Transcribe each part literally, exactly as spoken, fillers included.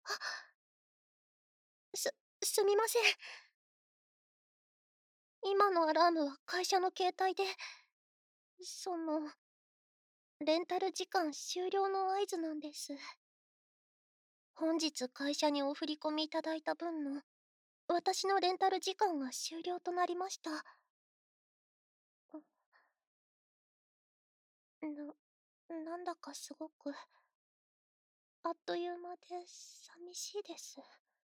す、すみません。今のアラームは会社の携帯で、その、レンタル時間終了の合図なんです。本日会社にお振り込みいただいた分の、私のレンタル時間が終了となりました。な、なんだかすごく、あっという間で寂しいです。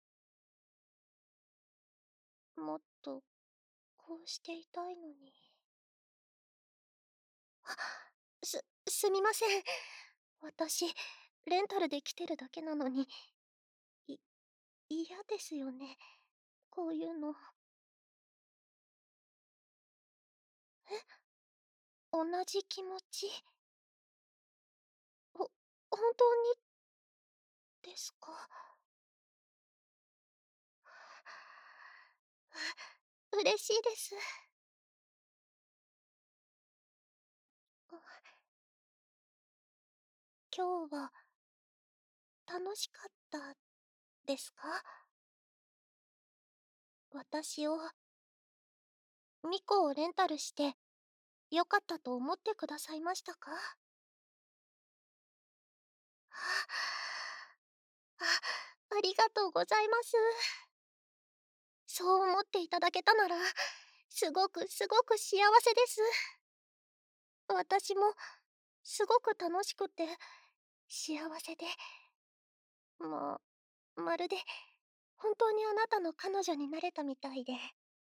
もっと、こうしていたいのに。あ、す、すみません。私、レンタルで来てるだけなのに、い、嫌ですよね。こういうの。え、同じ気持ち。ほ、本当にですか？嬉しいです。今日は楽しかったですか？私を、ミコをレンタルしてよかったと思ってくださいましたか？あ、ありがとうございます。そう思っていただけたなら、すごくすごく幸せです。私も、すごく楽しくて、幸せで、もう、まるで、本当にあなたの彼女になれたみたいで、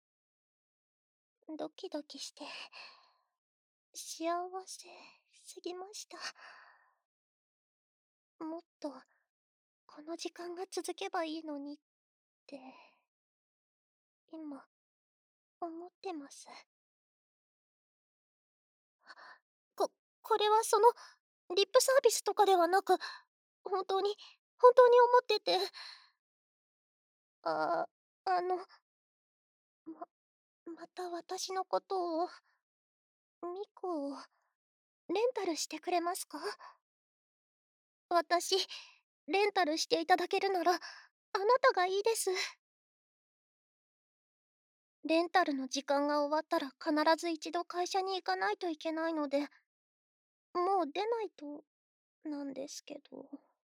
ドキドキして、幸せすぎました。もっと、この時間が続けばいいのにって、今、思ってます。こ、これはその、リップサービスとかではなく、本当に、本当に思ってて、あ、あの、ま、また私のことを、ミコを、レンタルしてくれますか？私、レンタルしていただけるなら、あなたがいいです。レンタルの時間が終わったら必ず一度会社に行かないといけないので、もう出ないと、なんですけど。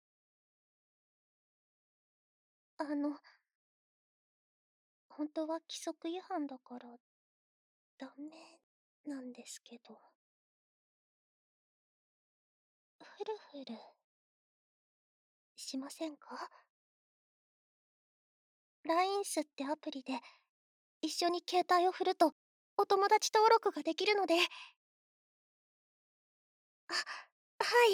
あの、本当は規則違反だから、ダメなんですけど。ふるふる、しませんか？ ライン スってアプリで、一緒に携帯を振ると、お友達登録ができるので。あ、はい。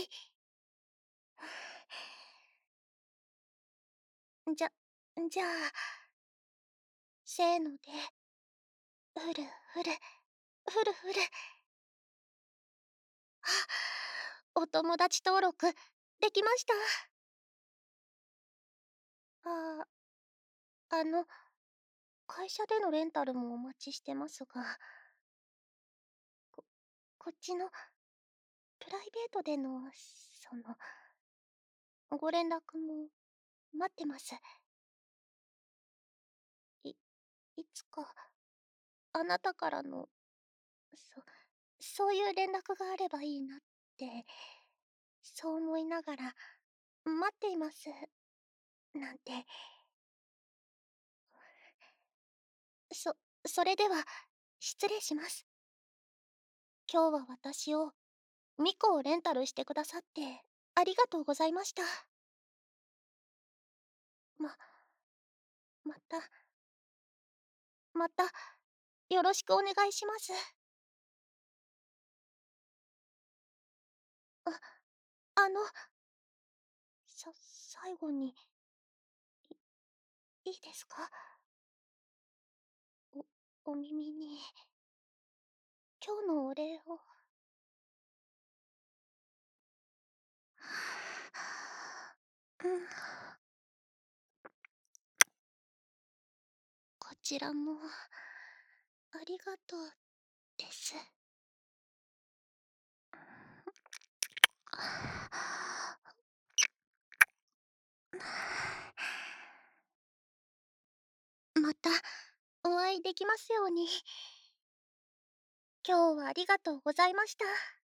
じゃ、じゃあ、せーので、ふるふる、ふるふる。あ、お友達登録、できました。ああ、あの、会社でのレンタルもお待ちしてますが、こ、こっちの、プライベートでの、その、ご連絡も、待ってます。い、いつか、あなたからの、そ、そういう連絡があればいいなって、そう思いながら、待っています。なんて。そ、それでは、失礼します。今日は私を、ミコをレンタルしてくださって、ありがとうございました。ま、また、また、よろしくお願いします。あ、あの、さ、最後に、い、いいですか？お、お耳に、今日のお礼を。うん。こちらも、ありがとう、です。 またお会いできますように。今日はありがとうございました。